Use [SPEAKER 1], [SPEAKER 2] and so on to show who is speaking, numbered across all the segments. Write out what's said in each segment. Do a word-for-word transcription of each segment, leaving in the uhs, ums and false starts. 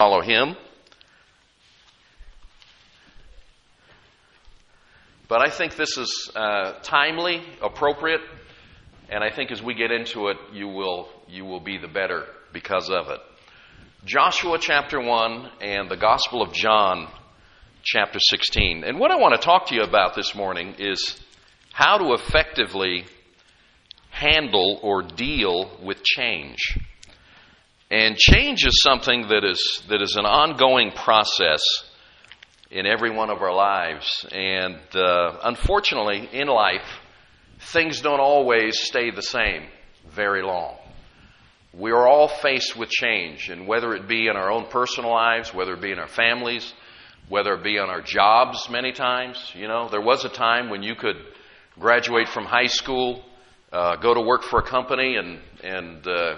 [SPEAKER 1] follow him. But I think this is uh, timely, appropriate, and I think as we get into it, you will you will be the better because of it. Joshua chapter one and the Gospel of John chapter sixteen. And what I want to talk to you about this morning is how to effectively handle or deal with change. And change is something that is that is an ongoing process in every one of our lives. And uh, unfortunately, in life, things don't always stay the same very long. We are all faced with change, and whether it be in our own personal lives, whether it be in our families, whether it be on our jobs many times. You know, there was a time when you could graduate from high school, uh, go to work for a company, and, and uh,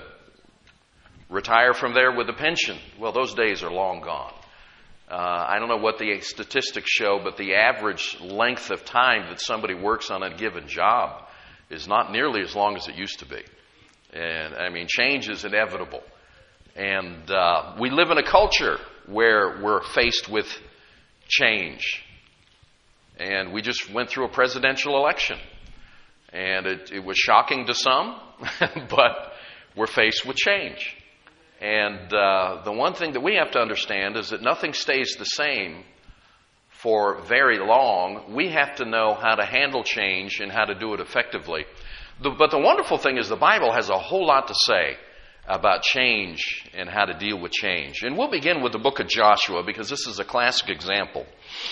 [SPEAKER 1] retire from there with a pension. Well, those days are long gone. Uh, I don't know what the statistics show, but the average length of time that somebody works on a given job is not nearly as long as it used to be. And, I mean, change is inevitable. And uh, we live in a culture where we're faced with change. And we just went through a presidential election. And it, it was shocking to some, but we're faced with change. And uh, the one thing that we have to understand is that nothing stays the same for very long. We have to know how to handle change and how to do it effectively. The, but the wonderful thing is the Bible has a whole lot to say about change and how to deal with change. And we'll begin with the book of Joshua because this is a classic example.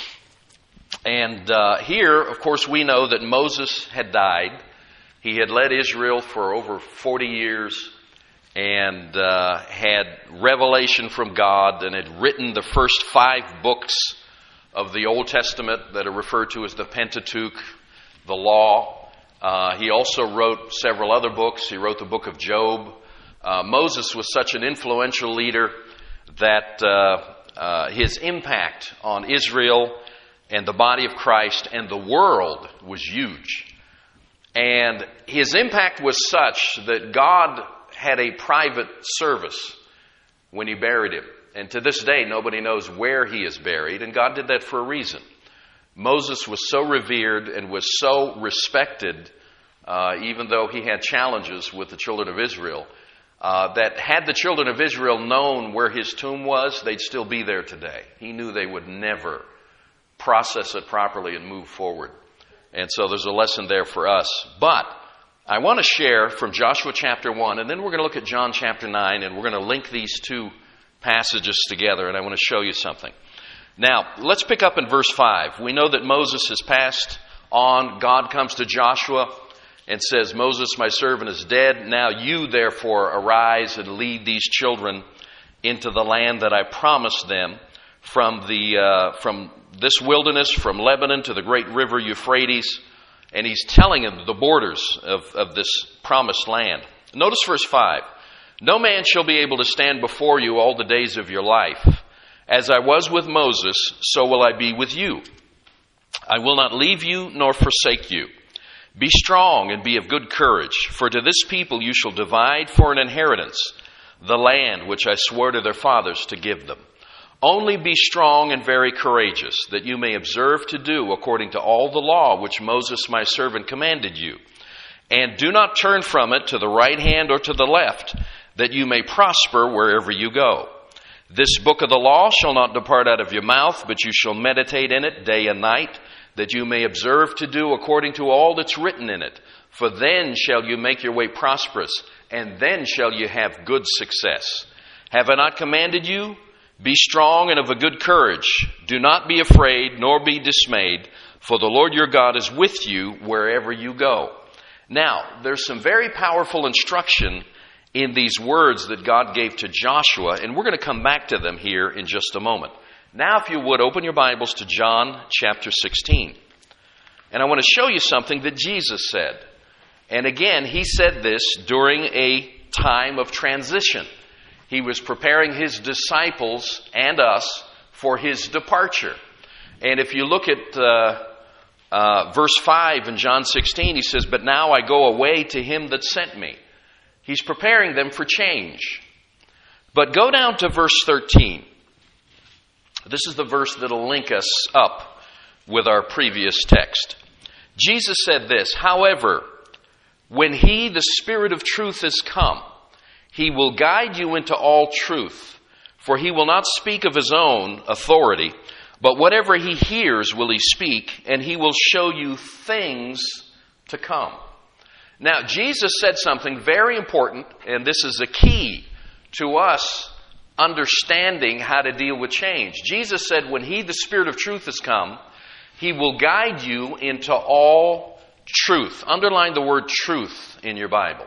[SPEAKER 1] And uh, here, of course, we know that Moses had died. He had led Israel for over forty years and uh, had revelation from God and had written the first five books of the Old Testament that are referred to as the Pentateuch, the Law. Uh, he also wrote several other books. He wrote the book of Job. Uh, Moses was such an influential leader that uh, uh, his impact on Israel and the body of Christ and the world was huge. And his impact was such that God had a private service when he buried him. And to this day, nobody knows where he is buried, and God did that for a reason. Moses was so revered and was so respected, uh, even though he had challenges with the children of Israel, uh, that had the children of Israel known where his tomb was, they'd still be there today. He knew they would never process it properly and move forward. And so there's a lesson there for us. But I want to share from Joshua chapter one, and then we're going to look at John chapter nine, and we're going to link these two passages together, and I want to show you something. Now, let's pick up in verse five. We know that Moses has passed on. God comes to Joshua and says, Moses, my servant, is dead. Now you, therefore, arise and lead these children into the land that I promised them from the uh, from this wilderness, from Lebanon to the great river Euphrates. And he's telling them the borders of, of this promised land. Notice verse five. No man shall be able to stand before you all the days of your life. As I was with Moses, so will I be with you. I will not leave you nor forsake you. Be strong and be of good courage, for to this people you shall divide for an inheritance the land which I swore to their fathers to give them. Only be strong and very courageous, that you may observe to do according to all the law which Moses my servant commanded you. And do not turn from it to the right hand or to the left, that you may prosper wherever you go. This book of the law shall not depart out of your mouth, but you shall meditate in it day and night, that you may observe to do according to all that's written in it. For then shall you make your way prosperous, and then shall you have good success. Have I not commanded you? Be strong and of a good courage. Do not be afraid, nor be dismayed, for the Lord your God is with you wherever you go. Now, there's some very powerful instruction in these words that God gave to Joshua, and we're going to come back to them here in just a moment. Now, if you would, open your Bibles to John chapter sixteen. And I want to show you something that Jesus said. And again, he said this during a time of transition. He was preparing his disciples and us for his departure. And if you look at uh, uh, verse five in John sixteen, he says, But now I go away to him that sent me. He's preparing them for change. But go down to verse thirteen. This is the verse that'll link us up with our previous text. Jesus said this, "However, when He, the Spirit of truth, is come, He will guide you into all truth. For He will not speak of His own authority, but whatever He hears will He speak, and He will show you things to come." Now, Jesus said something very important, and this is a key to us understanding how to deal with change. Jesus said, when He, the Spirit of truth, has come, He will guide you into all truth. Underline the word truth in your Bible.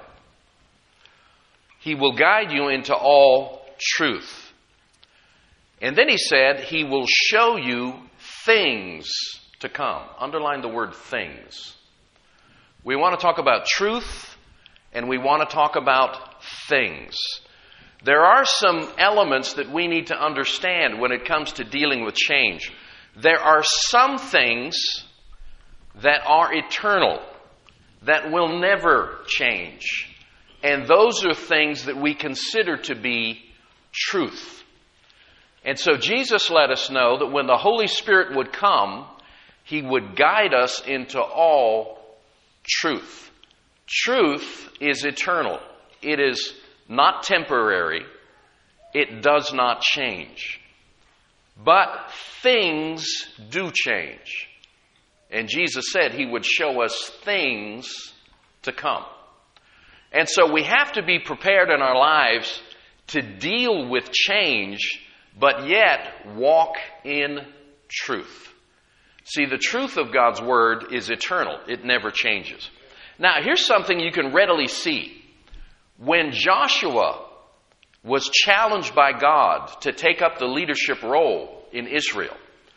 [SPEAKER 1] He will guide you into all truth. And then He said, He will show you things to come. Underline the word things. We want to talk about truth, and we want to talk about things. There are some elements that we need to understand when it comes to dealing with change. There are some things that are eternal, that will never change. And those are things that we consider to be truth. And so Jesus let us know that when the Holy Spirit would come, He would guide us into all truth. Truth is eternal. It is not temporary. It does not change. But things do change. And Jesus said He would show us things to come. And so we have to be prepared in our lives to deal with change, but yet walk in truth. See, the truth of God's Word is eternal. It never changes. Now, here's something you can readily see. When Joshua was challenged by God to take up the leadership role in Israel,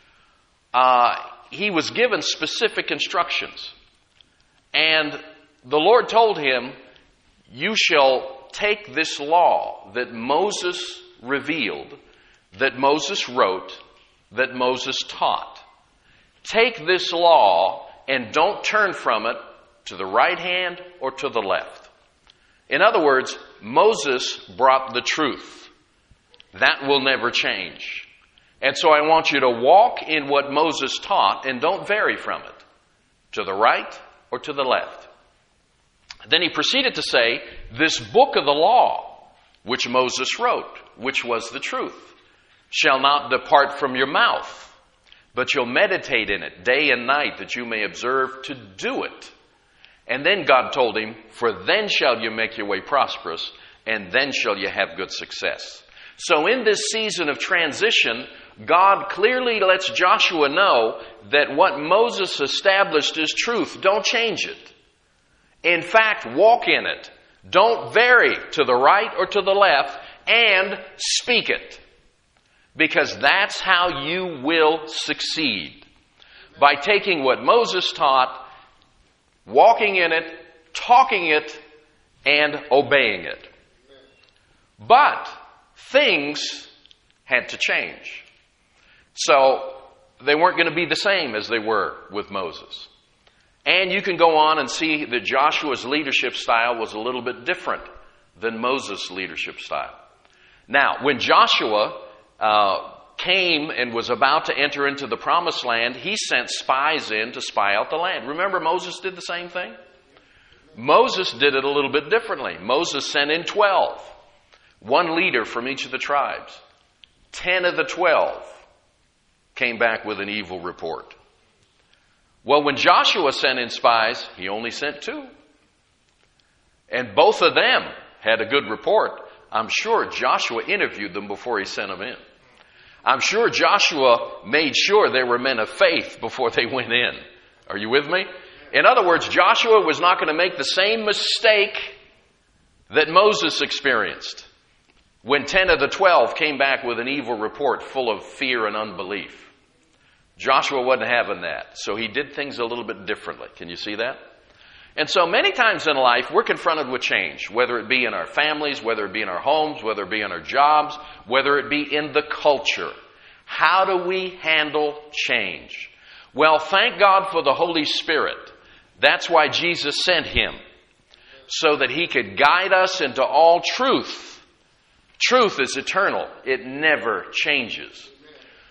[SPEAKER 1] uh, he was given specific instructions. And the Lord told him, "You shall take this law that Moses revealed, that Moses wrote, that Moses taught. Take this law and don't turn from it to the right hand or to the left." In other words, Moses brought the truth. That will never change. And so I want you to walk in what Moses taught and don't vary from it, to the right or to the left. Then he proceeded to say, "This book of the law, which Moses wrote, which was the truth, shall not depart from your mouth, but you'll meditate in it day and night, that you may observe to do it." And then God told him, "For then shall you make your way prosperous, and then shall you have good success." So in this season of transition, God clearly lets Joshua know that what Moses established is truth. Don't change it. In fact, walk in it. Don't vary to the right or to the left, and speak it. Because that's how you will succeed. By taking what Moses taught, walking in it, talking it, and obeying it. But things had to change. So they weren't going to be the same as they were with Moses. And you can go on and see that Joshua's leadership style was a little bit different than Moses' leadership style. Now, when Joshua uh, came and was about to enter into the promised land, he sent spies in to spy out the land. Remember, Moses did the same thing? Moses did it a little bit differently. Moses sent in twelve. One leader from each of the tribes. Ten of the twelve came back with an evil report. Well, when Joshua sent in spies, he only sent two. And both of them had a good report. I'm sure Joshua interviewed them before he sent them in. I'm sure Joshua made sure they were men of faith before they went in. Are you with me? In other words, Joshua was not going to make the same mistake that Moses experienced when ten of the twelve came back with an evil report full of fear and unbelief. Joshua wasn't having that, so he did things a little bit differently. Can you see that? And so many times in life, we're confronted with change, whether it be in our families, whether it be in our homes, whether it be in our jobs, whether it be in the culture. How do we handle change? Well, thank God for the Holy Spirit. That's why Jesus sent Him, so that He could guide us into all truth. Truth is eternal. It never changes.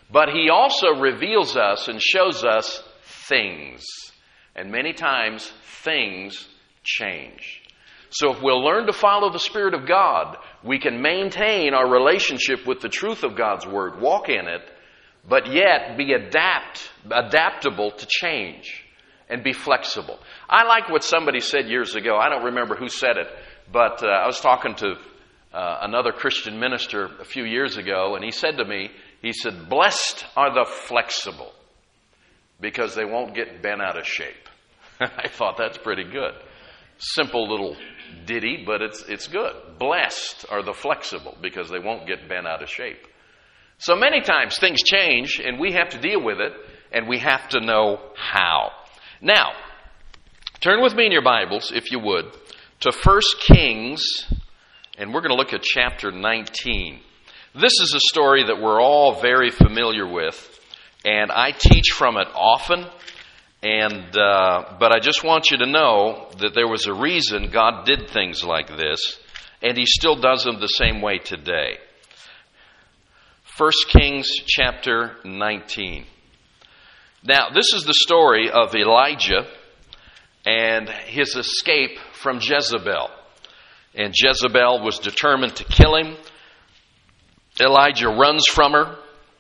[SPEAKER 1] But he also reveals us and shows us things. And many times, things change. So if we'll learn to follow the Spirit of God, we can maintain our relationship with the truth of God's Word, walk in it, but yet be adapt, adaptable to change and be flexible. I like what somebody said years ago. I don't remember who said it, but uh, I was talking to uh, another Christian minister a few years ago, and he said to me, he said, "Blessed are the flexible, because they won't get bent out of shape." I thought that's pretty good. Simple little ditty, but it's it's good. Blessed are the flexible, because they won't get bent out of shape. So many times things change, and we have to deal with it, and we have to know how. Now, turn with me in your Bibles, if you would, to First Kings, and we're going to look at chapter nineteen. This is a story that we're all very familiar with, and I teach from it often. And uh, but I just want you to know that there was a reason God did things like this, and He still does them the same way today. First Kings chapter nineteen. Now, this is the story of Elijah and his escape from Jezebel. And Jezebel was determined to kill him. Elijah runs from her,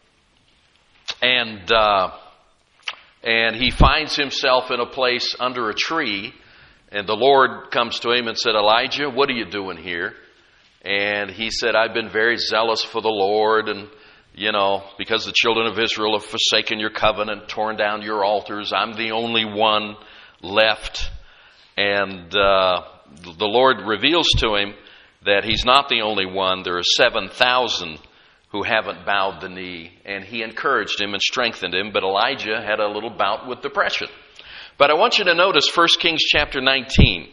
[SPEAKER 1] and uh, and he finds himself in a place under a tree. And the Lord comes to him and said, "Elijah, what are you doing here?" And he said, "I've been very zealous for the Lord, and you know, because the children of Israel have forsaken your covenant, torn down your altars, I'm the only one left." And uh, the Lord reveals to him that he's not the only one. There are seven thousand who haven't bowed the knee. And he encouraged him and strengthened him. But Elijah had a little bout with depression. But I want you to notice First Kings chapter nineteen.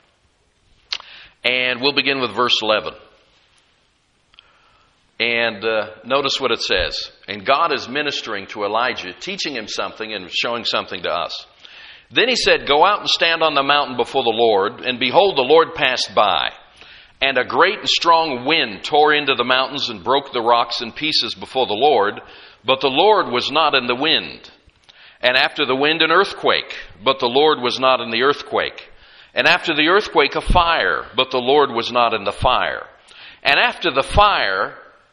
[SPEAKER 1] And we'll begin with verse eleven. And uh, notice what it says. And God is ministering to Elijah, teaching him something and showing something to us. Then he said, "Go out and stand on the mountain before the Lord. And behold, the Lord passed by. And a great and strong wind tore into the mountains and broke the rocks in pieces before the Lord. But the Lord was not in the wind. And after the wind, an earthquake. But the Lord was not in the earthquake. And after the earthquake, a fire. But the Lord was not in the fire. And after the fire,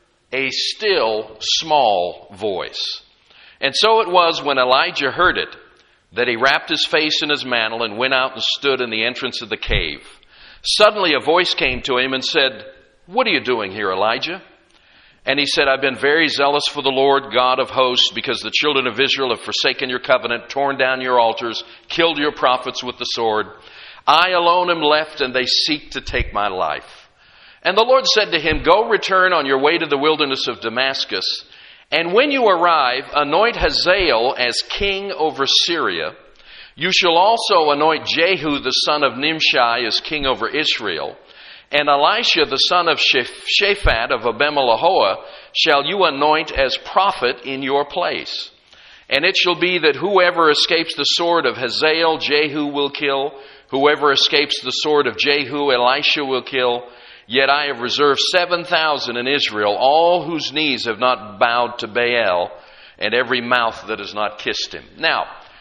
[SPEAKER 1] a still small voice. And so it was when Elijah heard it, that he wrapped his face in his mantle and went out and stood in the entrance of the cave. Suddenly a voice came to him and said, 'What are you doing here, Elijah?' And he said, 'I've been very zealous for the Lord God of hosts, because the children of Israel have forsaken your covenant, torn down your altars, killed your prophets with the sword. I alone am left, and they seek to take my life.' And the Lord said to him, 'Go, return on your way to the wilderness of Damascus, and when you arrive, anoint Hazael as king over Syria. You shall also anoint Jehu the son of Nimshi as king over Israel. And Elisha the son of Shaphat of Abimelehoah shall you anoint as prophet in your place. And it shall be that whoever escapes the sword of Hazael, Jehu will kill. Whoever escapes the sword of Jehu, Elisha will kill. Yet I have reserved seven thousand in Israel, all whose knees have not bowed to Baal, and every mouth that has not kissed him.'" Now,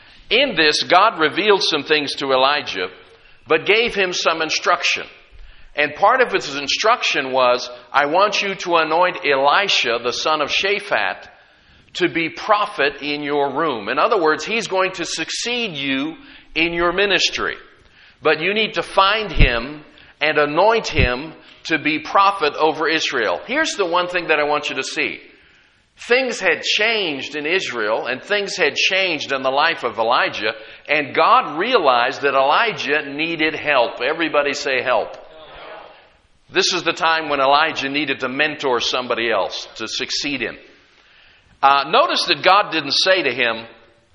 [SPEAKER 1] in this, God revealed some things to Elijah, but gave him some instruction. And part of his instruction was, I want you to anoint Elisha, the son of Shaphat, to be prophet in your room. In other words, he's going to succeed you in your ministry. But you need to find him and anoint him to be prophet over Israel. Here's the one thing that I want you to see. Things had changed in Israel, and things had changed in the life of Elijah, and God realized that Elijah needed help. Everybody say help. Help. This is the time when Elijah needed to mentor somebody else to succeed him. Uh, notice that God didn't say to him,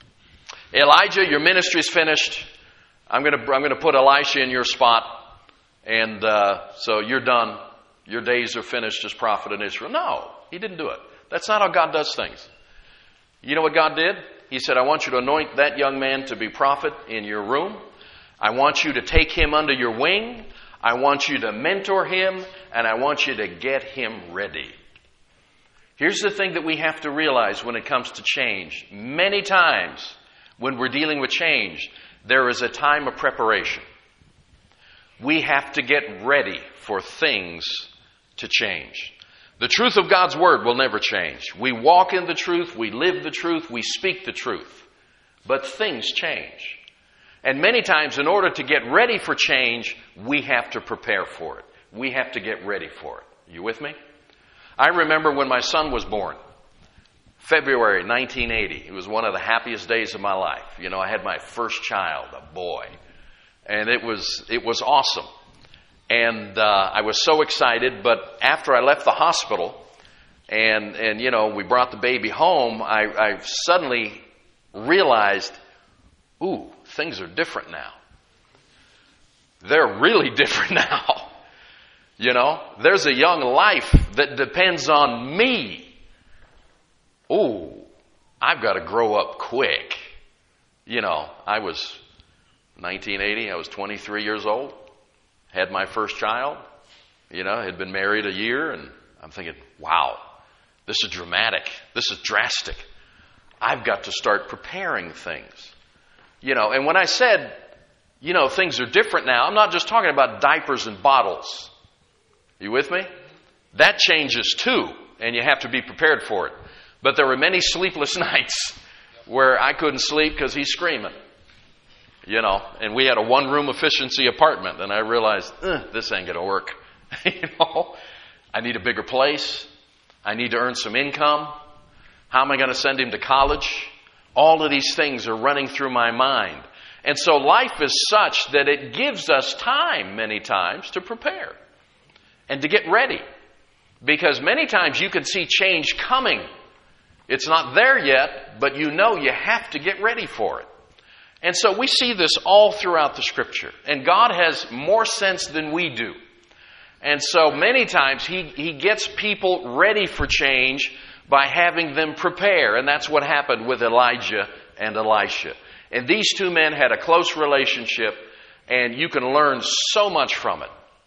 [SPEAKER 1] "Elijah, your ministry's finished. I'm going to I'm going to put Elisha in your spot, and uh, so you're done. Your days are finished as prophet in Israel." No, he didn't do it. That's not how God does things. You know what God did? He said, "I want you to anoint that young man to be prophet in your room. I want you to take him under your wing. I want you to mentor him, and I want you to get him ready." Here's the thing that we have to realize when it comes to change. Many times when we're dealing with change, there is a time of preparation. We have to get ready for things to change. The truth of God's Word will never change. We walk in the truth, we live the truth, we speak the truth. But things change. And many times, in order to get ready for change, we have to prepare for it. We have to get ready for it. You with me? I remember when my son was born, February nineteen eighty. It was one of the happiest days of my life. You know, I had my first child, a boy. And it was it was awesome. And uh, I was so excited, but after I left the hospital and, and you know, we brought the baby home, I, I suddenly realized, ooh, things are different now. They're really different now. You know, there's a young life that depends on me. Ooh, I've got to grow up quick. You know, I was nineteen eighty, I was twenty-three years old, had my first child, you know, had been married a year, and I'm thinking, wow, this is dramatic. This is drastic. I've got to start preparing things. You know, and when I said, you know, things are different now, I'm not just talking about diapers and bottles. You with me? That changes too, and you have to be prepared for it. But there were many sleepless nights where I couldn't sleep because he's screaming. You know, and we had a one-room efficiency apartment, and I realized, this ain't going to work. You know, I need a bigger place. I need to earn some income. How am I going to send him to college? All of these things are running through my mind. And so life is such that it gives us time, many times, to prepare and to get ready. Because many times you can see change coming. It's not there yet, but you know you have to get ready for it. And so we see this all throughout the Scripture. And God has more sense than we do. And so many times He, he gets people ready for change by having them prepare. And that's what happened with Elijah and Elisha. And these two men had a close relationship, and you can learn so much from it.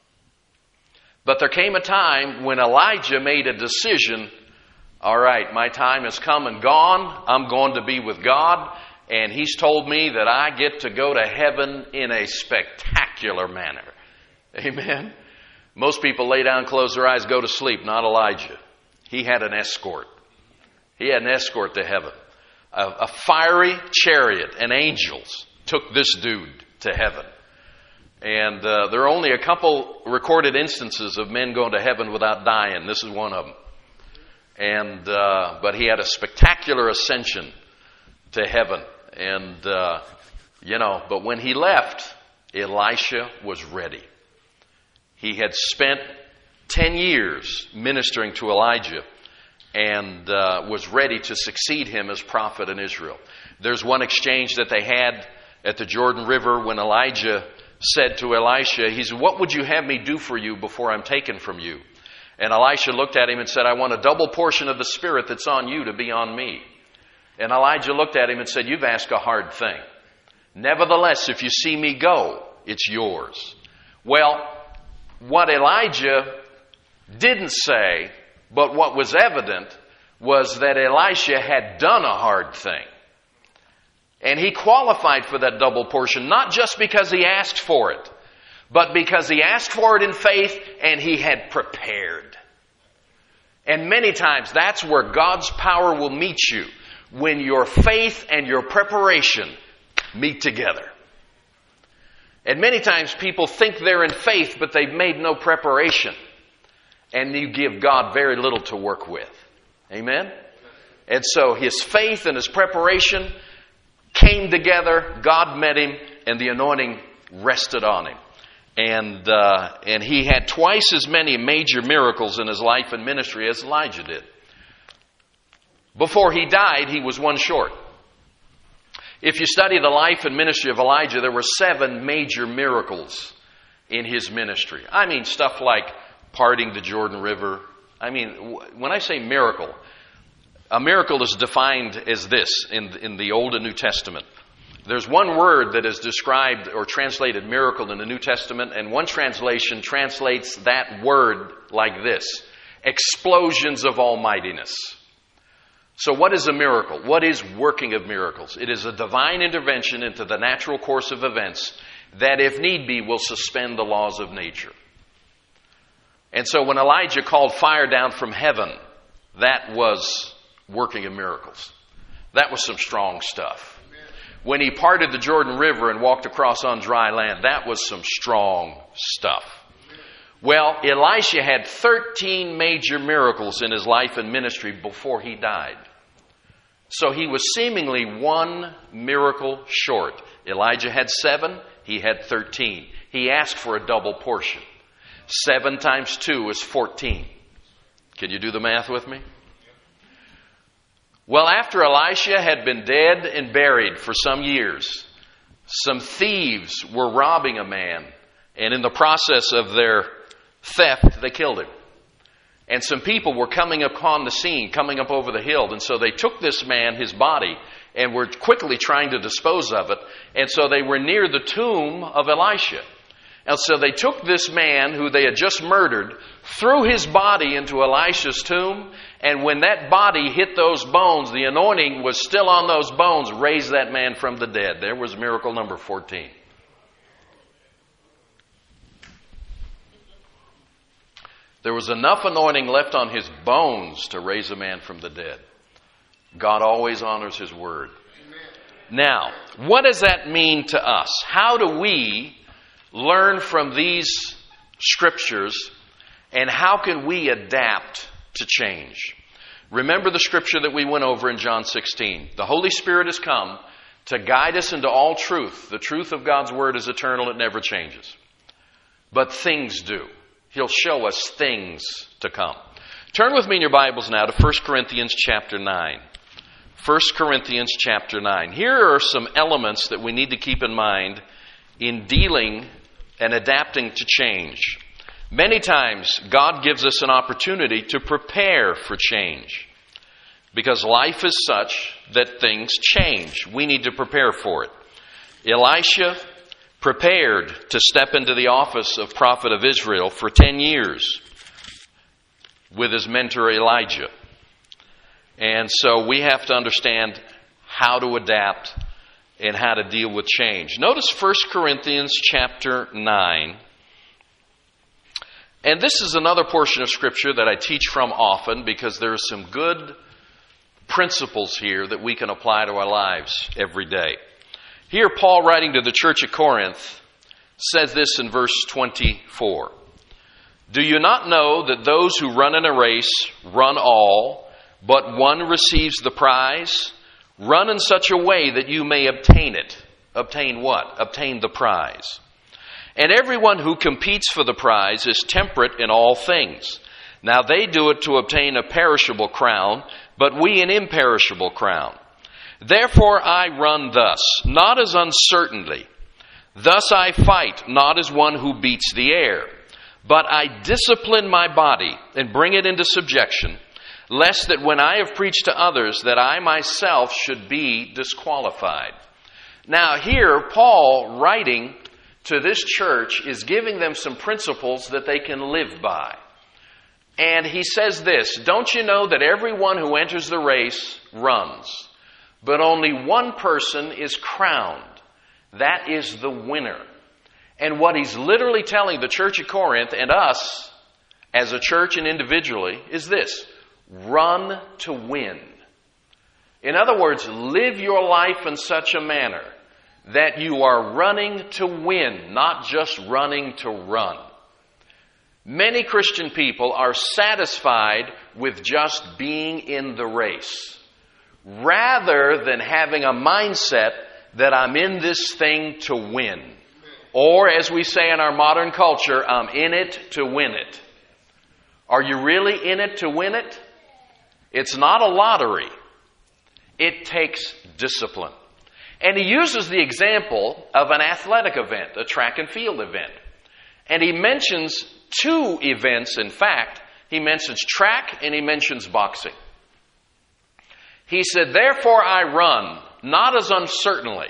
[SPEAKER 1] But there came a time when Elijah made a decision. All right, my time has come and gone. I'm going to be with God. And He's told me that I get to go to heaven in a spectacular manner. Amen. Most people lay down, close their eyes, go to sleep. Not Elijah. He had an escort. He had an escort to heaven. A, a fiery chariot and angels took this dude to heaven. And uh, there are only a couple recorded instances of men going to heaven without dying. This is one of them. And uh, but he had a spectacular ascension to heaven. And, uh, you know, but when he left, Elisha was ready. He had spent ten years ministering to Elijah and uh, was ready to succeed him as prophet in Israel. There's one exchange that they had at the Jordan River when Elijah said to Elisha, he said, what would you have me do for you before I'm taken from you? And Elisha looked at him and said, I want a double portion of the Spirit that's on you to be on me. And Elijah looked at him and said, you've asked a hard thing. Nevertheless, if you see me go, it's yours. Well, what Elijah didn't say, but what was evident, was that Elisha had done a hard thing. And he qualified for that double portion, not just because he asked for it, but because he asked for it in faith and he had prepared. And many times that's where God's power will meet you, when your faith and your preparation meet together. And many times people think they're in faith, but they've made no preparation. And you give God very little to work with. Amen? And so his faith and his preparation came together, God met him, and the anointing rested on him. And uh, and he had twice as many major miracles in his life and ministry as Elijah did. Before he died, he was one short. If you study the life and ministry of Elijah, there were seven major miracles in his ministry. I mean, stuff like parting the Jordan River. I mean, when I say miracle, a miracle is defined as this in, in the Old and New Testament. There's one word that is described or translated miracle in the New Testament, and one translation translates that word like this: explosions of almightiness. So what is a miracle? What is working of miracles? It is a divine intervention into the natural course of events that, if need be, will suspend the laws of nature. And so when Elijah called fire down from heaven, that was working of miracles. That was some strong stuff. When he parted the Jordan River and walked across on dry land, that was some strong stuff. Well, Elisha had thirteen major miracles in his life and ministry before he died. So he was seemingly one miracle short. Elijah had seven, he had thirteen. He asked for a double portion. Seven times two is fourteen. Can you do the math with me? Well, after Elisha had been dead and buried for some years, some thieves were robbing a man, and in the process of their theft, they killed him. And some people were coming upon the scene, coming up over the hill, and so they took this man, his body, and were quickly trying to dispose of it, and so they were near the tomb of Elisha. And so they took this man who they had just murdered, threw his body into Elisha's tomb, and when that body hit those bones, the anointing was still on those bones, raised that man from the dead. There was miracle number fourteen. There was enough anointing left on his bones to raise a man from the dead. God always honors His word. Now, what does that mean to us? How do we learn from these scriptures, and how can we adapt to change? Remember the scripture that we went over in John sixteen. The Holy Spirit has come to guide us into all truth. The truth of God's word is eternal. It never changes. But things do. He'll show us things to come. Turn with me in your Bibles now to First Corinthians chapter nine. First Corinthians chapter nine. Here are some elements that we need to keep in mind in dealing and adapting to change. Many times, God gives us an opportunity to prepare for change. Because life is such that things change. We need to prepare for it. Elisha prepared to step into the office of prophet of Israel for ten years with his mentor Elijah. And so we have to understand how to adapt and how to deal with change. Notice First Corinthians chapter nine. And this is another portion of Scripture that I teach from often because there are some good principles here that we can apply to our lives every day. Here, Paul, writing to the church at Corinth, says this in verse twenty-four. Do you not know that those who run in a race run all, but one receives the prize? Run in such a way that you may obtain it. Obtain what? Obtain the prize. And everyone who competes for the prize is temperate in all things. Now they do it to obtain a perishable crown, but we an imperishable crown. Therefore I run thus, not as uncertainly. Thus I fight, not as one who beats the air. But I discipline my body and bring it into subjection, lest that when I have preached to others, that I myself should be disqualified. Now here, Paul, writing to this church, is giving them some principles that they can live by. And he says this, don't you know that everyone who enters the race runs, but only one person is crowned? That is the winner. And what he's literally telling the church at Corinth and us as a church and individually is this: run to win. In other words, live your life in such a manner that you are running to win, not just running to run. Many Christian people are satisfied with just being in the race, rather than having a mindset that I'm in this thing to win. Or, as we say in our modern culture, I'm in it to win it. Are you really in it to win it? It's not a lottery. It takes discipline. And he uses the example of an athletic event, a track and field event. And he mentions two events, in fact. He mentions track and he mentions boxing. He said, therefore I run, not as uncertainly,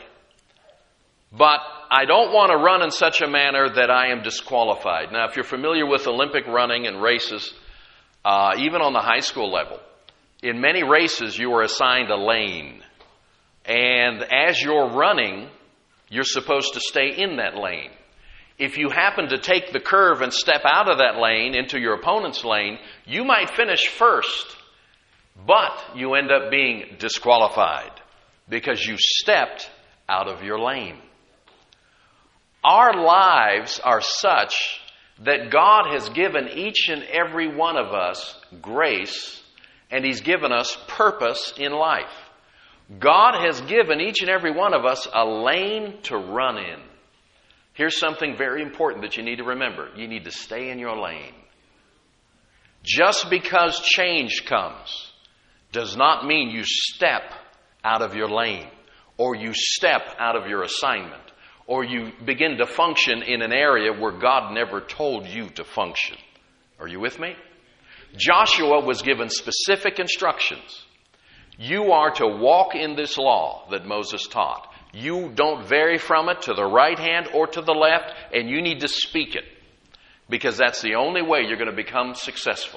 [SPEAKER 1] but I don't want to run in such a manner that I am disqualified. Now, if you're familiar with Olympic running and races, uh, even on the high school level. In many races, you are assigned a lane. And as you're running, you're supposed to stay in that lane. If you happen to take the curve and step out of that lane into your opponent's lane, you might finish first, but you end up being disqualified because you stepped out of your lane. Our lives are such that God has given each and every one of us grace, and He's given us purpose in life. God has given each and every one of us a lane to run in. Here's something very important that you need to remember. You need to stay in your lane. Just because change comes does not mean you step out of your lane, or you step out of your assignment, or you begin to function in an area where God never told you to function. Are you with me? Joshua was given specific instructions. You are to walk in this law that Moses taught. You don't vary from it to the right hand or to the left, and you need to speak it, because that's the only way you're going to become successful.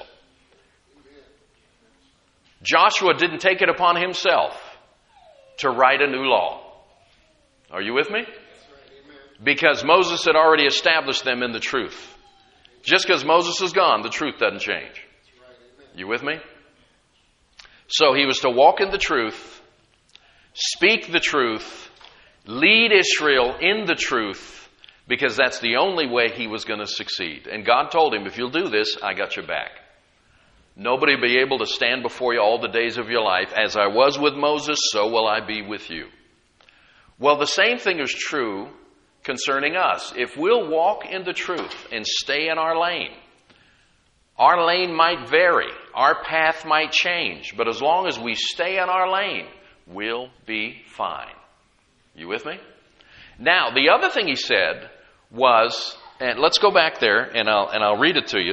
[SPEAKER 1] Joshua didn't take it upon himself to write a new law. Are you with me? Because Moses had already established them in the truth. Just because Moses is gone, the truth doesn't change. You with me? So he was to walk in the truth, speak the truth, lead Israel in the truth, because that's the only way he was going to succeed. And God told him, if you'll do this, I got your back. Nobody will be able to stand before you all the days of your life. As I was with Moses, so will I be with you. Well, the same thing is true concerning us. If we'll walk in the truth and stay in our lane, our lane might vary, our path might change, but as long as we stay in our lane, we'll be fine. You with me? Now, the other thing he said was, and let's go back there and I'll, and I'll read it to you.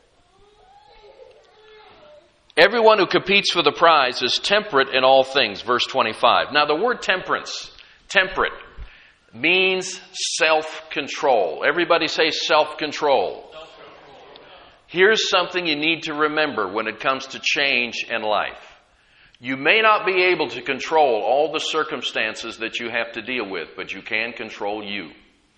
[SPEAKER 1] Everyone who competes for the prize is temperate in all things, verse twenty-five. Now, the word temperance, temperate, means self-control. Everybody say self-control. Here's something you need to remember when it comes to change in life. You may not be able to control all the circumstances that you have to deal with, but you can control you.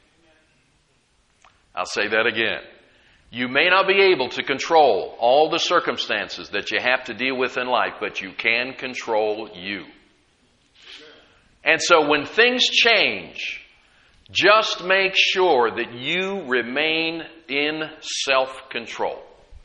[SPEAKER 1] I'll say that again. You may not be able to control all the circumstances that you have to deal with in life, but you can control you. And so when things change, just make sure that you remain in self-control.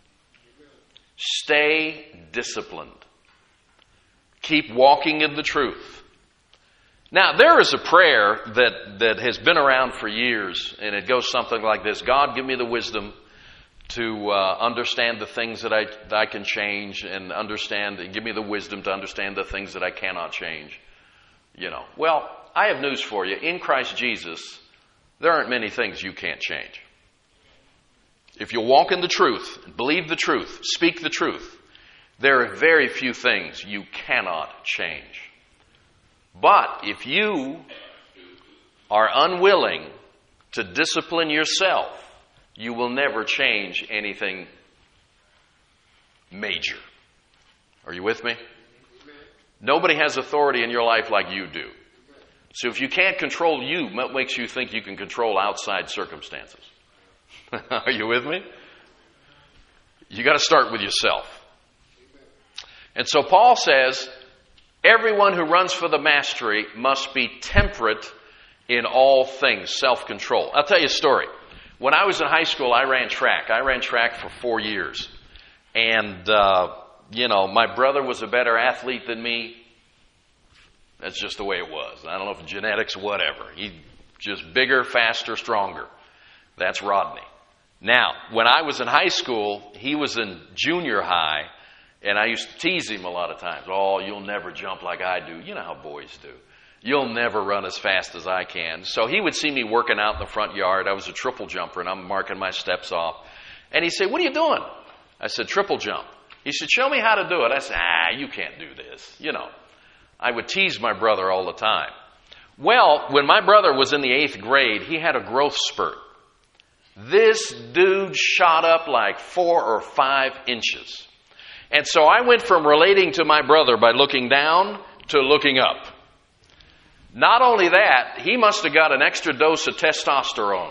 [SPEAKER 1] Stay disciplined. Keep walking in the truth. Now, there is a prayer that, that has been around for years, and it goes something like this. God, give me the wisdom to uh, understand the things that I, that I can change, and understand, and give me the wisdom to understand the things that I cannot change. You know, well, I have news for you. In Christ Jesus, there aren't many things you can't change. If you walk in the truth, believe the truth, speak the truth, there are very few things you cannot change. But if you are unwilling to discipline yourself, you will never change anything major. Are you with me? Nobody has authority in your life like you do. So if you can't control you, what makes you think you can control outside circumstances? Are you with me? You got to start with yourself. And so Paul says, everyone who runs for the mastery must be temperate in all things, self-control. I'll tell you a story. When I was in high school, I ran track. I ran track for four years. And, uh, you know, my brother was a better athlete than me. That's just the way it was. I don't know if genetics, whatever. He just bigger, faster, stronger. That's Rodney. Now, when I was in high school, he was in junior high, and I used to tease him a lot of times. Oh, you'll never jump like I do. You know how boys do. You'll never run as fast as I can. So he would see me working out in the front yard. I was a triple jumper, and I'm marking my steps off. And he'd say, what are you doing? I said, triple jump. He said, show me how to do it. I said, ah, you can't do this. You know, I would tease my brother all the time. Well, when my brother was in the eighth grade, he had a growth spurt. This dude shot up like four or five inches. And so I went from relating to my brother by looking down to looking up. Not only that, he must have got an extra dose of testosterone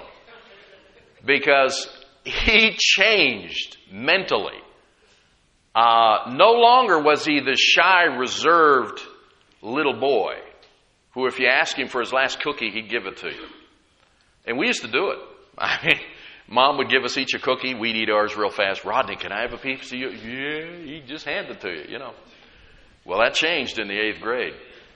[SPEAKER 1] because he changed mentally. Uh, no longer was he the shy, reserved little boy who, if you ask him for his last cookie, he'd give it to you. And we used to do it. I mean, Mom would give us each a cookie. We'd eat ours real fast. Rodney, can I have a piece of you? Yeah, he'd just hand it to you, you know. Well, that changed in the eighth grade.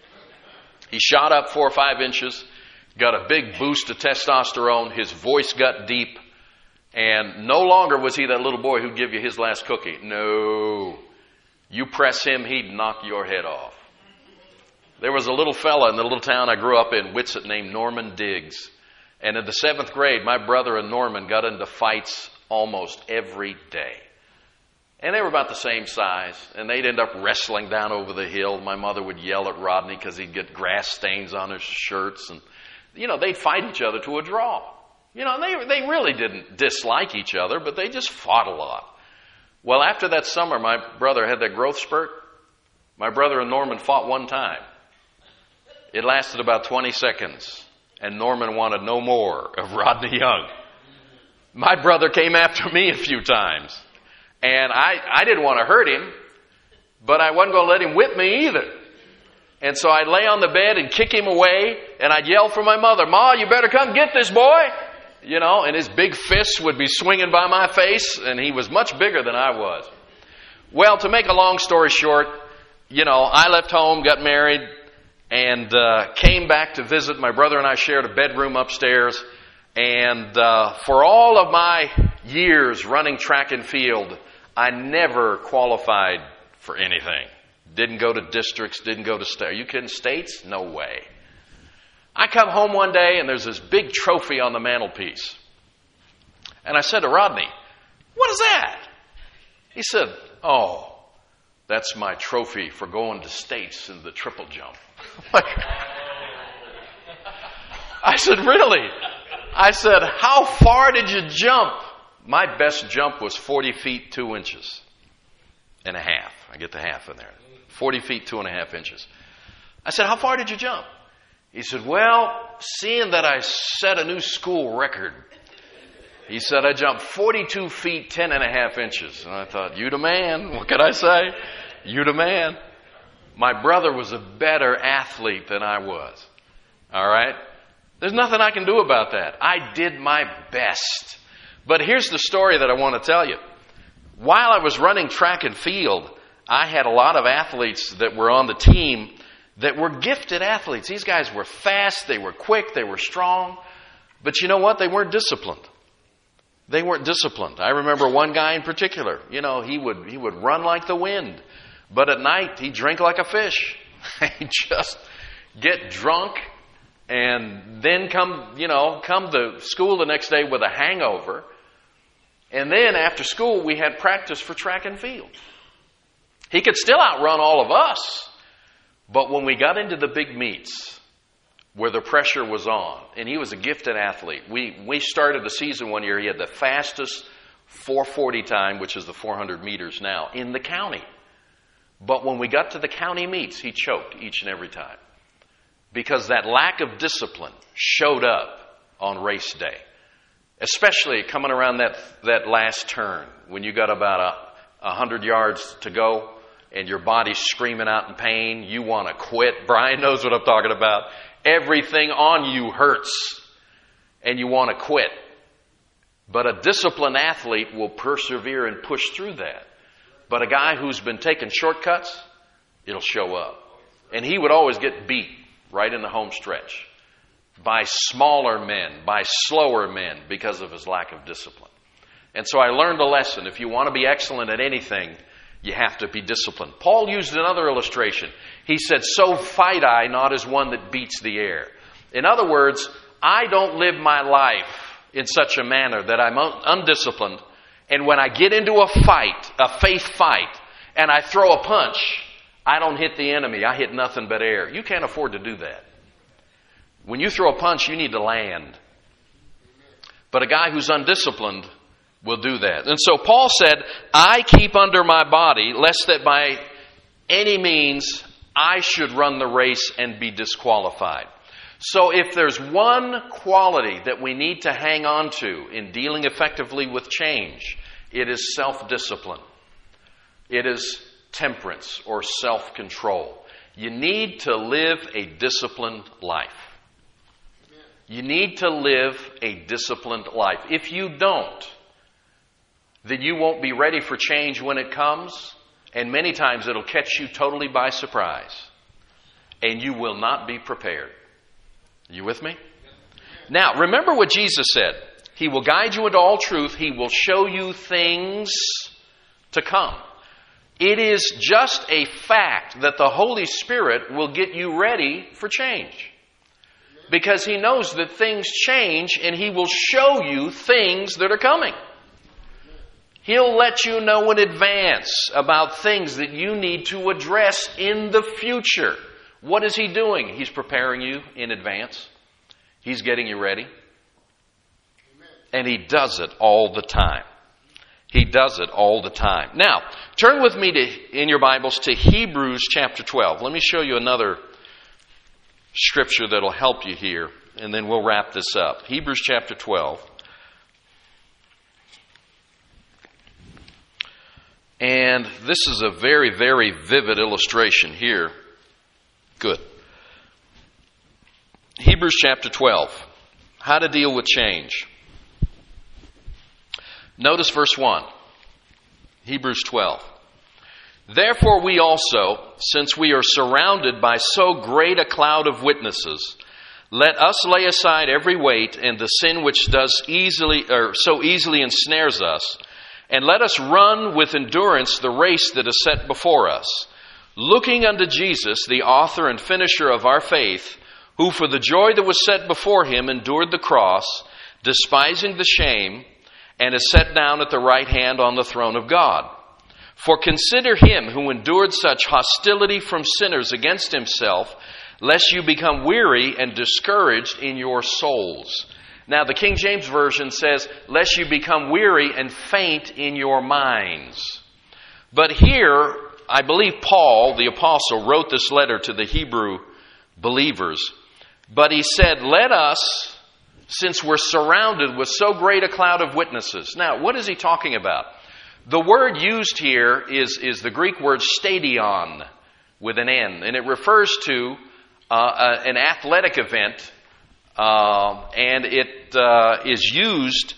[SPEAKER 1] He shot up four or five inches, got a big boost of testosterone. His voice got deep. And no longer was he that little boy who'd give you his last cookie. No. You press him, he'd knock your head off. There was a little fella in the little town I grew up in, Whitsett, named Norman Diggs. And in the seventh grade, my brother and Norman got into fights almost every day. And they were about the same size. And they'd end up wrestling down over the hill. My mother would yell at Rodney because he'd get grass stains on his shirts. And, you know, they'd fight each other to a draw. You know, they, they really didn't dislike each other, but they just fought a lot. Well, after that summer, my brother had that growth spurt. My brother and Norman fought one time. It lasted about twenty seconds. And Norman wanted no more of Rodney Young. My brother came after me a few times. And I, I didn't want to hurt him, but I wasn't going to let him whip me either. And so I'd lay on the bed and kick him away, and I'd yell for my mother, Ma, you better come get this boy. You know, and his big fists would be swinging by my face, and he was much bigger than I was. Well, to make a long story short, you know, I left home, got married, and uh, came back to visit. My brother and I shared a bedroom upstairs. And uh, for all of my years running track and field, I never qualified for anything. Didn't go to districts, didn't go to states. Are you kidding? States? No way. I come home one day and there's this big trophy on the mantelpiece. And I said to Rodney, what is that? He said, oh, that's my trophy for going to states in the triple jump. I said, really? I said, how far did you jump? My best jump was forty feet, two inches and a half. I get the half in there. forty feet, two and a half inches. I said, how far did you jump? He said, well, seeing that I set a new school record, he said, I jumped forty-two feet, ten and a half inches. And I thought, you the man. What could I say? You the man. My brother was a better athlete than I was. All right? There's nothing I can do about that. I did my best. But here's the story that I want to tell you. While I was running track and field, I had a lot of athletes that were on the team that were gifted athletes. These guys were fast, they were quick, they were strong. But you know what? They weren't disciplined. They weren't disciplined. I remember one guy in particular. You know, he would he would run like the wind. But at night, he'd drink like a fish. He'd just get drunk and then come, you know, come to school the next day with a hangover. And then after school, we had practice for track and field. He could still outrun all of us. But when we got into the big meets where the pressure was on, and he was a gifted athlete, we, we started the season one year, he had the fastest four forty time, which is the four hundred meters now, in the county. But when we got to the county meets, he choked each and every time. Because that lack of discipline showed up on race day. Especially coming around that, that last turn, when you got about a, a hundred yards to go, and your body's screaming out in pain, you want to quit. Brian knows what I'm talking about. Everything on you hurts, and you want to quit. But a disciplined athlete will persevere and push through that. But a guy who's been taking shortcuts, it'll show up. And he would always get beat right in the home stretch by smaller men, by slower men, because of his lack of discipline. And so I learned a lesson. If you want to be excellent at anything, you have to be disciplined. Paul used another illustration. He said, so fight I, not as one that beats the air. In other words, I don't live my life in such a manner that I'm un- undisciplined. And when I get into a fight, a faith fight, and I throw a punch, I don't hit the enemy. I hit nothing but air. You can't afford to do that. When you throw a punch, you need to land. But a guy who's undisciplined will do that. And so Paul said, I keep under my body, lest that by any means I should run the race and be disqualified. So if there's one quality that we need to hang on to in dealing effectively with change, it is self-discipline. It is temperance or self-control. You need to live a disciplined life. You need to live a disciplined life. If you don't, then you won't be ready for change when it comes, and many times it'll catch you totally by surprise, and you will not be prepared. You with me? Now, remember what Jesus said. He will guide you into all truth. He will show you things to come. It is just a fact that the Holy Spirit will get you ready for change. Because He knows that things change, and He will show you things that are coming. He'll let you know in advance about things that you need to address in the future. What is He doing? He's preparing you in advance. He's getting you ready. And He does it all the time. He does it all the time. Now, turn with me to, in your Bibles to Hebrews chapter twelve. Let me show you another scripture that'll help you here, and then we'll wrap this up. Hebrews chapter twelve. And this is a very, very vivid illustration here. Good. Hebrews chapter twelve. How to deal with change. Notice verse one. Hebrews twelve. Therefore we also, since we are surrounded by so great a cloud of witnesses, let us lay aside every weight and the sin which does easily, or so easily ensnares us, and let us run with endurance the race that is set before us, looking unto Jesus, the author and finisher of our faith, who for the joy that was set before Him endured the cross, despising the shame, and is set down at the right hand on the throne of God. For consider Him who endured such hostility from sinners against Himself, lest you become weary and discouraged in your souls. Now, the King James Version says, lest you become weary and faint in your minds. But here, I believe Paul, the apostle, wrote this letter to the Hebrew believers. But he said, let us, since we're surrounded with so great a cloud of witnesses. Now, what is he talking about? The word used here is, is the Greek word stadion with an N. And it refers to uh, uh, an athletic event. Uh, and it uh, is used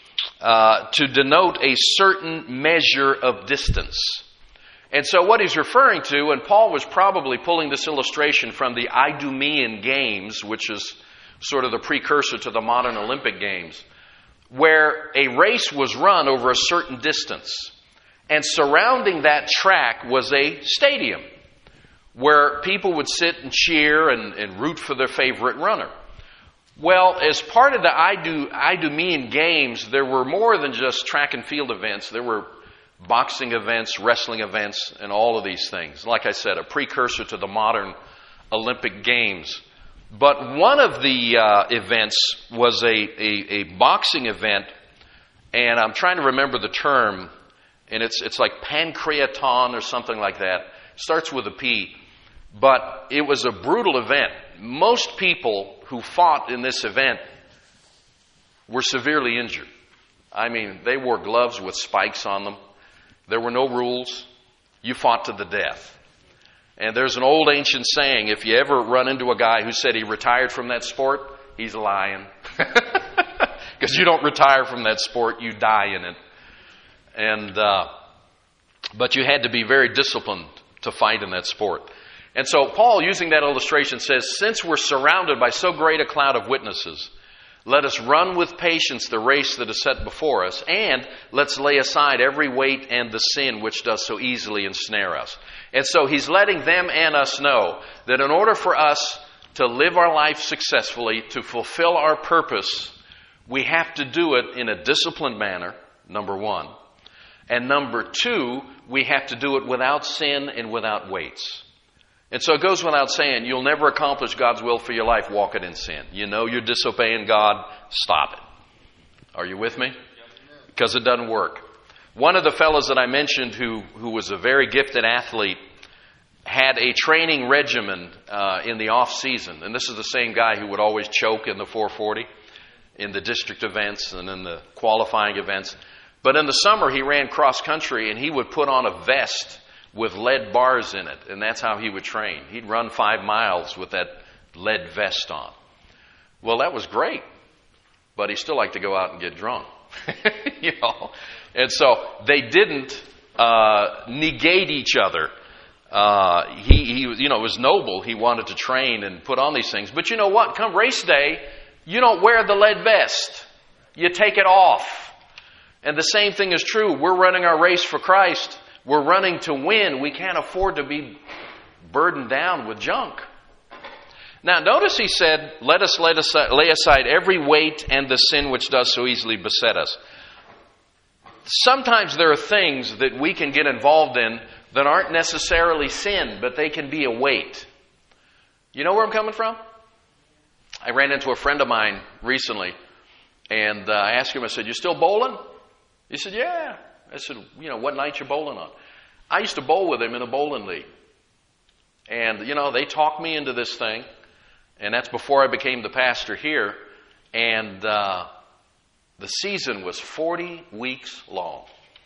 [SPEAKER 1] uh, to denote a certain measure of distance. And so what he's referring to, and Paul was probably pulling this illustration from the Idumean Games, which is sort of the precursor to the modern Olympic Games, where a race was run over a certain distance. And surrounding that track was a stadium where people would sit and cheer and, and root for their favorite runner. Well, as part of the Idu, Idumean Games, there were more than just track and field events. There were boxing events, wrestling events, and all of these things. Like I said, a precursor to the modern Olympic Games. But one of the uh, events was a, a, a boxing event, and I'm trying to remember the term, and it's it's like pancreaton or something like that. It starts with a P. But it was a brutal event. Most people who fought in this event were severely injured. I mean, they wore gloves with spikes on them. There were no rules. You fought to the death. And there's an old ancient saying, if you ever run into a guy who said he retired from that sport, he's lying. Because you don't retire from that sport, you die in it. And uh, but you had to be very disciplined to fight in that sport. And so Paul, using that illustration, says, since we're surrounded by so great a cloud of witnesses, let us run with patience the race that is set before us, and let's lay aside every weight and the sin which does so easily ensnare us. And so he's letting them and us know that in order for us to live our life successfully, to fulfill our purpose, we have to do it in a disciplined manner, number one. And number two, we have to do it without sin and without weights. And so it goes without saying, you'll never accomplish God's will for your life walking in sin. You know you're disobeying God, stop it. Are you with me? because it doesn't work. One of the fellows that I mentioned who, who was a very gifted athlete had a training regimen uh, in the off season. And this is the same guy who would always choke in the four forty, in the district events and in the qualifying events. But in the summer, he ran cross country, and he would put on a vest with lead bars in it. And that's how he would train. He'd run five miles with that lead vest on. Well, that was great. But he still liked to go out and get drunk. you know. And so they didn't uh, negate each other. Uh, he, he, you know, it was noble. He wanted to train and put on these things. But you know what? Come race day, you don't wear the lead vest. You take it off. And the same thing is true. We're running our race for Christ. We're running to win. We can't afford to be burdened down with junk. Now, notice he said, let us lay aside, lay aside every weight and the sin which does so easily beset us. Sometimes there are things that we can get involved in that aren't necessarily sin, but they can be a weight. You know where I'm coming from? I ran into a friend of mine recently, and uh, I asked him, I said, you still bowling? He said, yeah. I said, you know, what night you bowling on? I used to bowl with him in a bowling league. And, you know, they talked me into this thing, and that's before I became the pastor here. And uh, the season was forty weeks long.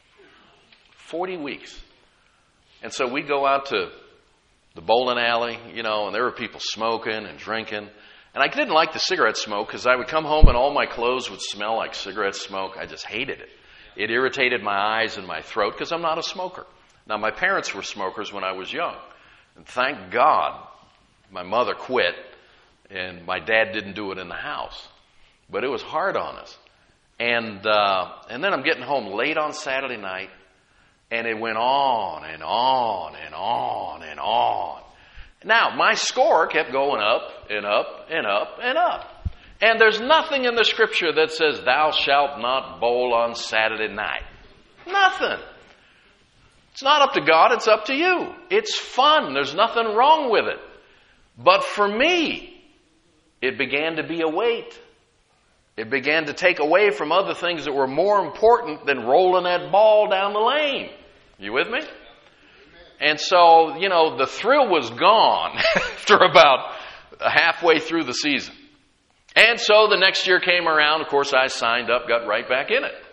[SPEAKER 1] forty weeks. And so we'd go out to the bowling alley, you know, and there were people smoking and drinking. And I didn't like the cigarette smoke because I would come home and all my clothes would smell like cigarette smoke. I just hated it. It irritated my eyes and my throat because I'm not a smoker. Now, my parents were smokers when I was young. And thank God my mother quit and my dad didn't do it in the house. But it was hard on us. And uh, and then I'm getting home late on Saturday night, and it went on and on and on and on. Now, my score kept going up and up and up and up. And there's nothing in the Scripture that says, thou shalt not bowl on Saturday night. Nothing. It's not up to God, it's up to you. It's fun. There's nothing wrong with it. But for me, it began to be a weight. It began to take away from other things that were more important than rolling that ball down the lane. You with me? And so, you know, the thrill was gone after about halfway through the season. And so the next year came around. Of course, I signed up, got right back in it.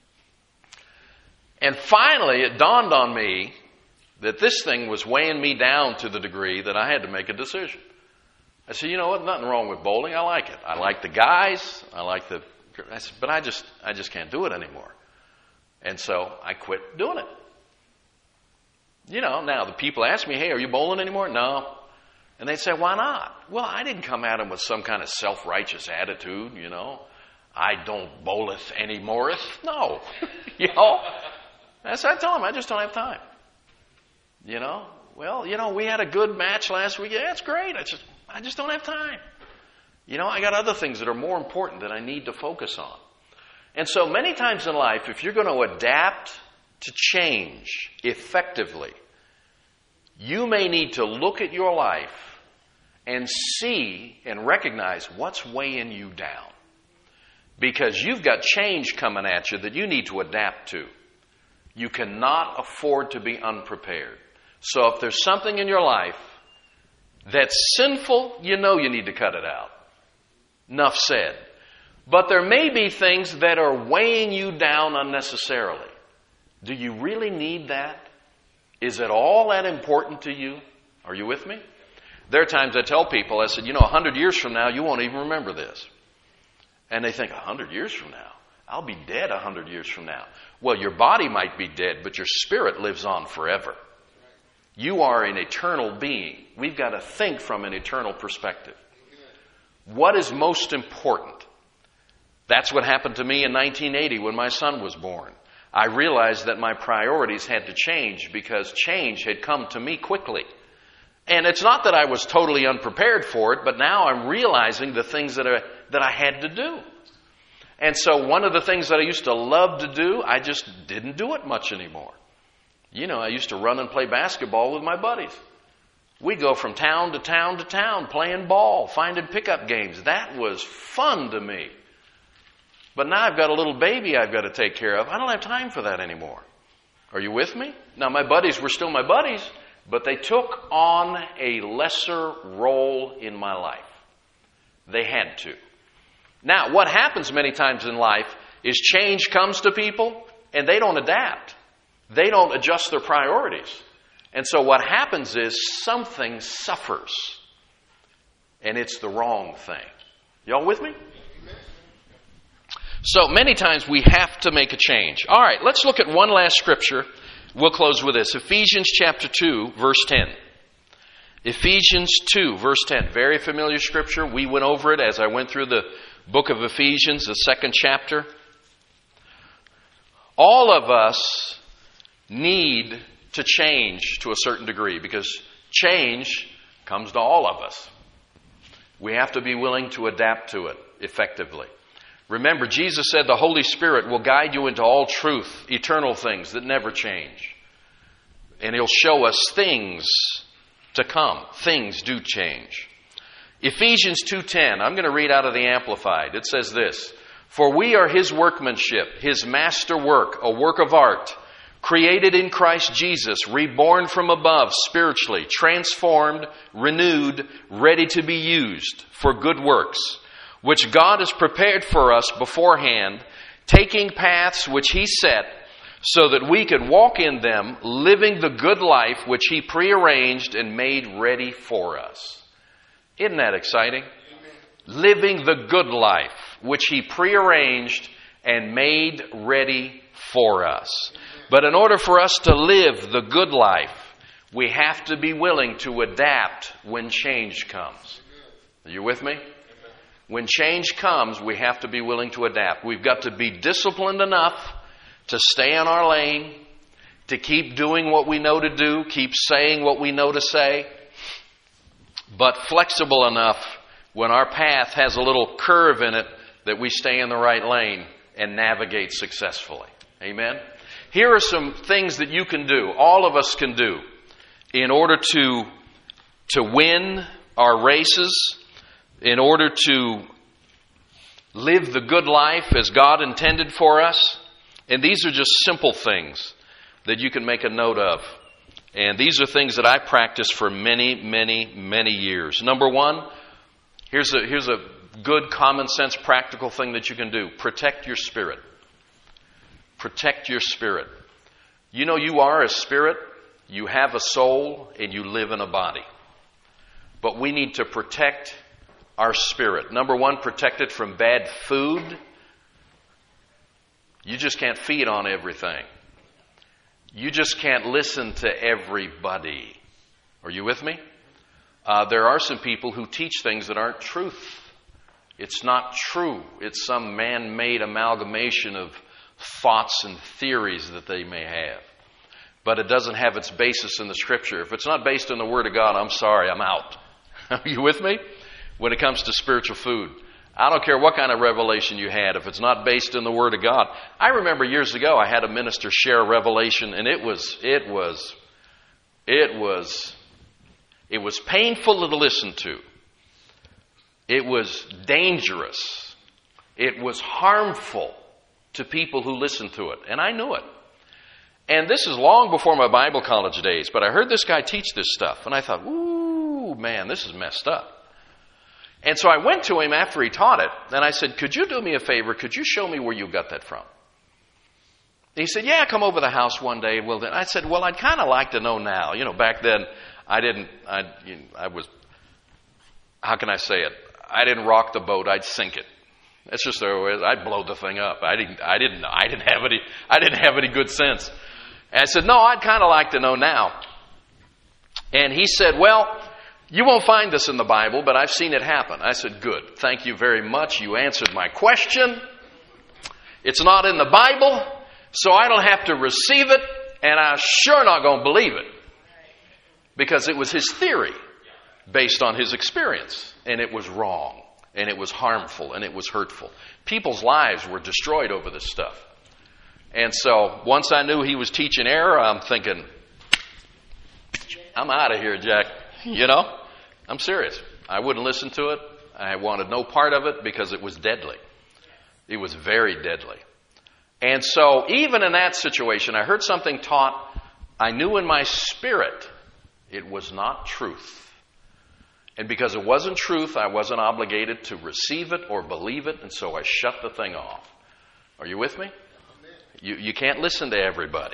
[SPEAKER 1] And finally, it dawned on me that this thing was weighing me down to the degree that I had to make a decision. I said, you know what? Nothing wrong with bowling. I like it. I like the guys. I like the... I said, but I just, I just can't do it anymore. And so I quit doing it. You know, now the people ask me, hey, are you bowling anymore? No. And they say, why not? Well, I didn't come at them with some kind of self-righteous attitude, you know. I don't bowleth anymoreth. No. you know. That's what I tell them. I just don't have time. You know. Well, you know, we had a good match last week. Yeah, it's great. I just, I just don't have time. You know, I got other things that are more important that I need to focus on. And so many times in life, if you're going to adapt to change effectively, you may need to look at your life and see and recognize what's weighing you down. Because you've got change coming at you that you need to adapt to. You cannot afford to be unprepared. So if there's something in your life that's sinful, you know you need to cut it out. Enough said. But there may be things that are weighing you down unnecessarily. Do you really need that? Is it all that important to you? Are you with me? There are times I tell people, I said, you know, a hundred years from now, you won't even remember this. And they think, a hundred years from now? I'll be dead a hundred years from now. Well, your body might be dead, but your spirit lives on forever. You are an eternal being. We've got to think from an eternal perspective. What is most important? That's what happened to me in nineteen eighty when my son was born. I realized that my priorities had to change because change had come to me quickly. And it's not that I was totally unprepared for it, but now I'm realizing the things that, are, that I had to do. And so one of the things that I used to love to do, I just didn't do it much anymore. You know, I used to run and play basketball with my buddies. We'd go from town to town to town playing ball, finding pickup games. That was fun to me. But now I've got a little baby I've got to take care of. I don't have time for that anymore. Are you with me? Now, my buddies were still my buddies, but they took on a lesser role in my life. They had to. Now, what happens many times in life is change comes to people and they don't adapt. They don't adjust their priorities. And so what happens is something suffers. And it's the wrong thing. Y'all with me? So many times we have to make a change. All right, let's look at one last scripture. We'll close with this. Ephesians chapter two, verse ten. Ephesians two, verse ten. Very familiar scripture. We went over it as I went through the book of Ephesians, the second chapter. All of us need to change to a certain degree because change comes to all of us. We have to be willing to adapt to it effectively. Remember, Jesus said the Holy Spirit will guide you into all truth, eternal things that never change. And He'll show us things to come. Things do change. Ephesians two ten, I'm going to read out of the Amplified. It says this, "For we are His workmanship, His master work, a work of art, created in Christ Jesus, reborn from above spiritually, transformed, renewed, ready to be used for good works, which God has prepared for us beforehand, taking paths which He set, so that we could walk in them, living the good life which He prearranged and made ready for us." Isn't that exciting? Amen. Living the good life which He prearranged and made ready for us. But in order for us to live the good life, we have to be willing to adapt when change comes. Are you with me? When change comes, we have to be willing to adapt. We've got to be disciplined enough to stay in our lane, to keep doing what we know to do, keep saying what we know to say, but flexible enough when our path has a little curve in it that we stay in the right lane and navigate successfully. Amen? Here are some things that you can do, all of us can do, in order to, to win our races, in order to live the good life as God intended for us. And these are just simple things that you can make a note of. And these are things that I practiced for many, many, many years. Number one, here's a, here's a good common sense practical thing that you can do. Protect your spirit. Protect your spirit. You know you are a spirit, you have a soul, and you live in a body. But we need to protect our spirit. Number one, protect it from bad food. You just can't feed on everything. You just can't listen to everybody. Are you with me? Uh, there are some people who teach things that aren't truth. It's not true. It's some man-made amalgamation of thoughts and theories that they may have. But it doesn't have its basis in the Scripture. If it's not based on the Word of God, I'm sorry, I'm out. Are you with me? When it comes to spiritual food, I don't care what kind of revelation you had, if it's not based in the Word of God. I remember years ago I had a minister share a revelation, and it was, it was, it was, it was painful to listen to. It was dangerous. It was harmful to people who listened to it, and I knew it. And this is long before my Bible college days, but I heard this guy teach this stuff, and I thought, ooh, man, this is messed up. And so I went to him after he taught it, and I said, could you do me a favor? Could you show me where you got that from? And he said, yeah, come over to the house one day. Well, then I said, well, I'd kind of like to know now. You know, back then, I didn't, I, you know, I was, how can I say it? I didn't rock the boat, I'd sink it. That's just the way it is. I'd blow the thing up. I didn't, I didn't, I didn't have any, I didn't have any good sense. And I said, no, I'd kind of like to know now. And he said, well, you won't find this in the Bible, but I've seen it happen. I said, good. Thank you very much. You answered my question. It's not in the Bible, so I don't have to receive it, and I'm sure not going to believe it. Because it was his theory based on his experience, and it was wrong, and it was harmful, and it was hurtful. People's lives were destroyed over this stuff. And so once I knew he was teaching error, I'm thinking, I'm out of here, Jack. You know, I'm serious. I wouldn't listen to it. I wanted no part of it because it was deadly. It was very deadly. And so even in that situation, I heard something taught. I knew in my spirit it was not truth. And because it wasn't truth, I wasn't obligated to receive it or believe it, and so I shut the thing off. Are you with me? You, you can't listen to everybody.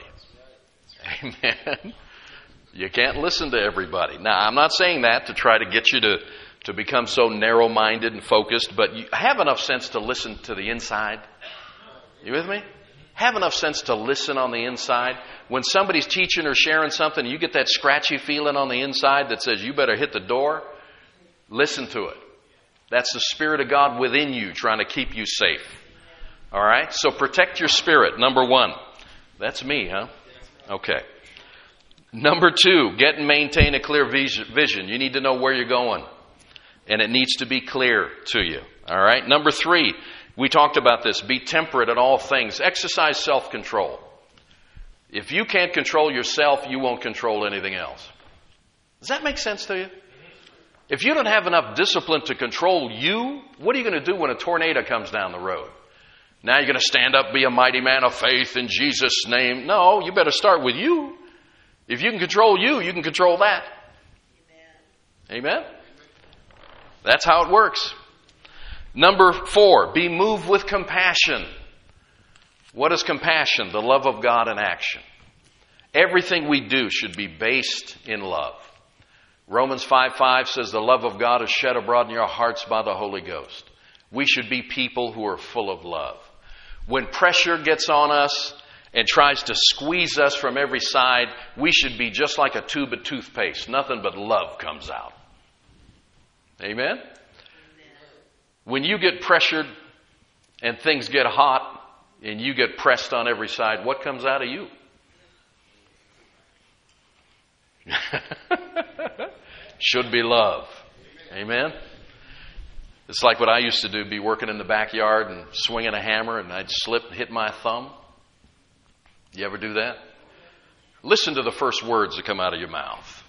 [SPEAKER 1] Amen. You can't listen to everybody. Now, I'm not saying that to try to get you to, to become so narrow-minded and focused, but you have enough sense to listen to the inside. You with me? Have enough sense to listen on the inside. When somebody's teaching or sharing something, you get that scratchy feeling on the inside that says, you better hit the door. Listen to it. That's the Spirit of God within you trying to keep you safe. All right? So protect your spirit, number one. That's me, huh? Okay. Number two, get and maintain a clear vision. You need to know where you're going. And it needs to be clear to you. All right? Number three, we talked about this. Be temperate in all things. Exercise self-control. If you can't control yourself, you won't control anything else. Does that make sense to you? If you don't have enough discipline to control you, what are you going to do when a tornado comes down the road? Now you're going to stand up, be a mighty man of faith in Jesus' name. No, you better start with you. If you can control you, you can control that. Amen? Amen? That's how it works. Number four, be moved with compassion. What is compassion? The love of God in action. Everything we do should be based in love. Romans five five says the love of God is shed abroad in your hearts by the Holy Ghost. We should be people who are full of love. When pressure gets on us and tries to squeeze us from every side, we should be just like a tube of toothpaste. Nothing but love comes out. Amen? Amen. When you get pressured and things get hot and you get pressed on every side, what comes out of you? Should be love. Amen? It's like what I used to do, be working in the backyard and swinging a hammer and I'd slip and hit my thumb. You ever do that? Listen to the first words that come out of your mouth.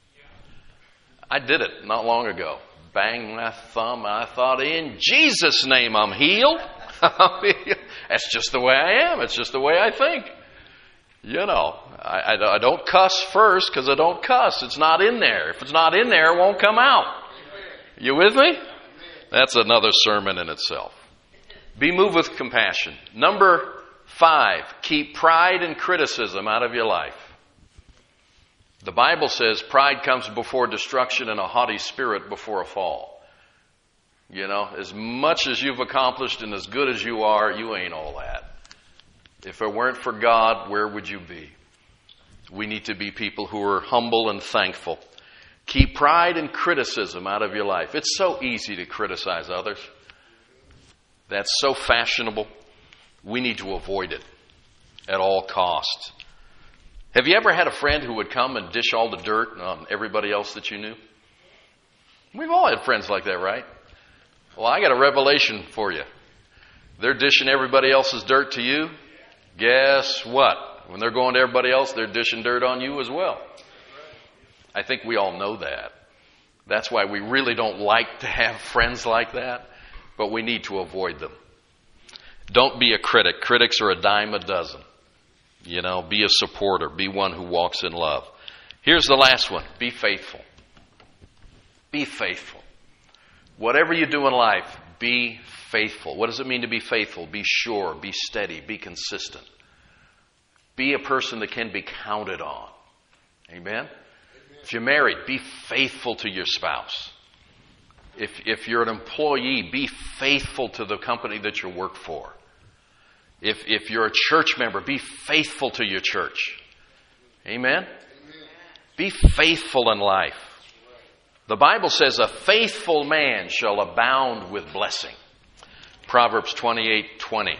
[SPEAKER 1] I did it not long ago. Bang my thumb. I thought, in Jesus' name, I'm healed. That's just the way I am. It's just the way I think. You know, I, I, I don't cuss first because I don't cuss. It's not in there. If it's not in there, it won't come out. You with me? That's another sermon in itself. Be moved with compassion. Number five, keep pride and criticism out of your life. The Bible says pride comes before destruction and a haughty spirit before a fall. You know, as much as you've accomplished and as good as you are, you ain't all that. If it weren't for God, where would you be? We need to be people who are humble and thankful. Keep pride and criticism out of your life. It's so easy to criticize others. That's so fashionable. We need to avoid it at all costs. Have you ever had a friend who would come and dish all the dirt on everybody else that you knew? We've all had friends like that, right? Well, I got a revelation for you. They're dishing everybody else's dirt to you. Guess what? When they're going to everybody else, they're dishing dirt on you as well. I think we all know that. That's why we really don't like to have friends like that, but we need to avoid them. Don't be a critic. Critics are a dime a dozen. You know, be a supporter. Be one who walks in love. Here's the last one. Be faithful. Be faithful. Whatever you do in life, be faithful. What does it mean to be faithful? Be sure, be steady, be consistent. Be a person that can be counted on. Amen? Amen. If you're married, be faithful to your spouse. If, if you're an employee, be faithful to the company that you work for. If, if you're a church member, be faithful to your church. Amen? Amen? Be faithful in life. The Bible says a faithful man shall abound with blessing. Proverbs twenty-eight twenty.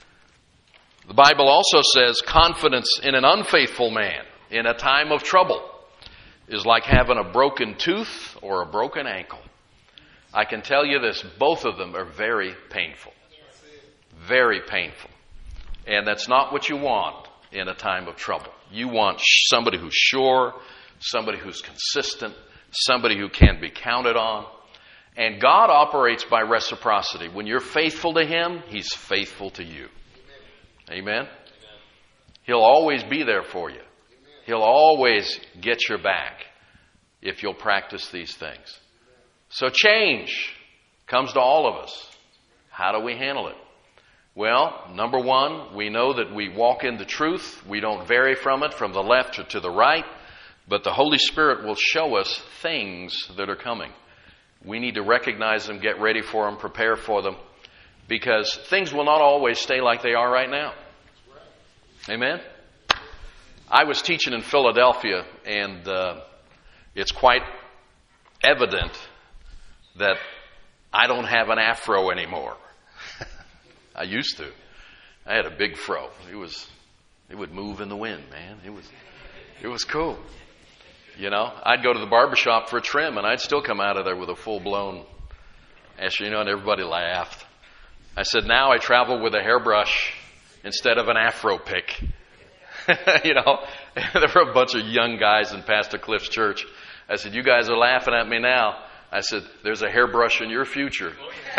[SPEAKER 1] The Bible also says confidence in an unfaithful man in a time of trouble is like having a broken tooth or a broken ankle. I can tell you this, both of them are very painful. Very painful. And that's not what you want in a time of trouble. You want somebody who's sure, somebody who's consistent, somebody who can be counted on. And God operates by reciprocity. When you're faithful to Him, He's faithful to you. Amen? Amen? He'll always be there for you. He'll always get your back if you'll practice these things. So change comes to all of us. How do we handle it? Well, number one, we know that we walk in the truth. We don't vary from it from the left or to the right. But the Holy Spirit will show us things that are coming. We need to recognize them, get ready for them, prepare for them. Because things will not always stay like they are right now. Amen? I was teaching in Philadelphia, and uh, it's quite evident that I don't have an afro anymore. I used to. I had a big fro. It was, it would move in the wind, man. It was, it was cool. You know, I'd go to the barbershop for a trim, and I'd still come out of there with a full-blown, as you know, and everybody laughed. I said, now I travel with a hairbrush instead of an afro pick. You know, there were a bunch of young guys in Pastor Cliff's church. I said, you guys are laughing at me now. I said, there's a hairbrush in your future.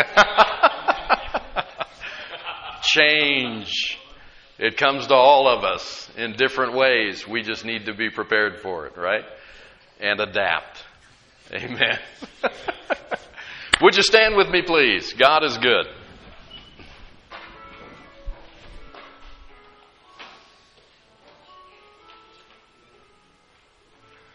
[SPEAKER 1] Change. It comes to all of us in different ways. We just need to be prepared for it, right? And adapt. Amen. Would you stand with me, please? God is good.